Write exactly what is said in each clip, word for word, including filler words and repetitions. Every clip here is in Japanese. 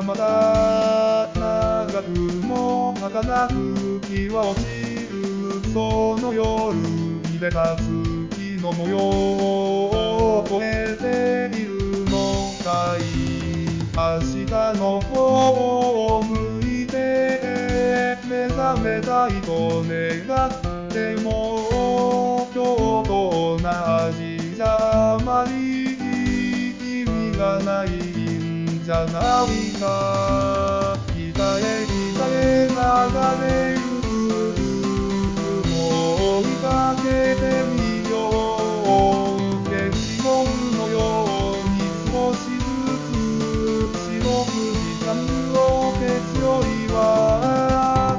まだ長くも儚く日は落ちる。その夜に出た月の模様を超えているのかい。明日の方を向いて目覚めたいと願っても、今日と同じじゃあまり意味がないんじゃないか。北へ北へ流れる雲を追いかけてみよう。消しゴムのように少しずつ白く時間を消すよりは、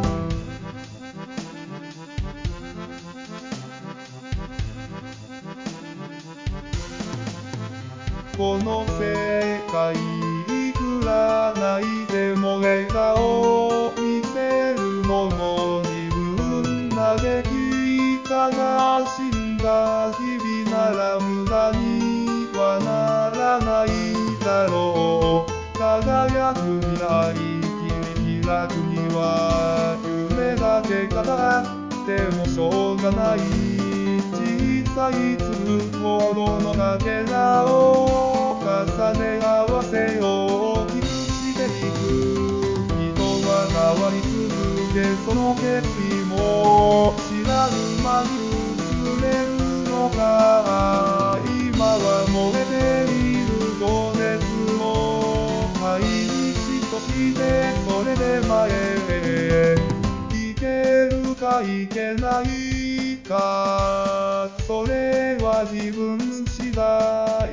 この世界いくら泣いても笑顔を見せるのも自分嘆き悲しんだ日々なら無駄にはならないだろう。輝く未来切り開くには夢だけ語ってもしょうがない。小さい粒ほどのかけらを重ね合わせ大きくしていく。人は変わり続け、その決意も知らぬ間に薄れるのか。今は燃えている情熱を毎日としてそれで前へ行けるか行けないか、それは自分次第。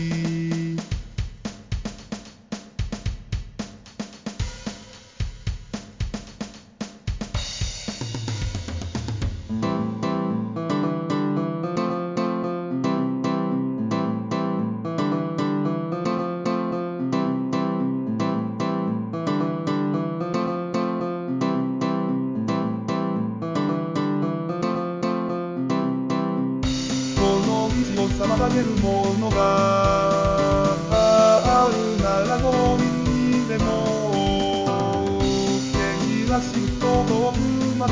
妨げるものがあるならゴミにでも蹴散らしと遠くまで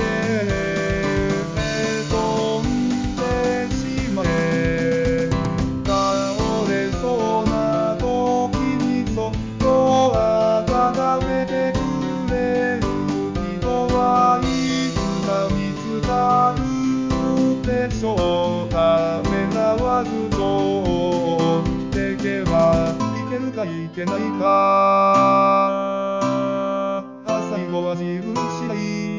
飛んでしまえ。倒れそうな時にそっと温めてくれる人はいつか見つかるでしょう。ためらわずとってけばいけるかいけないか、最後は自分次第。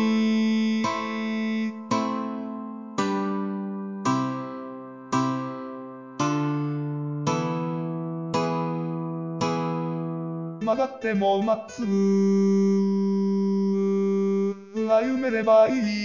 曲がってもまっすぐ歩めればいい。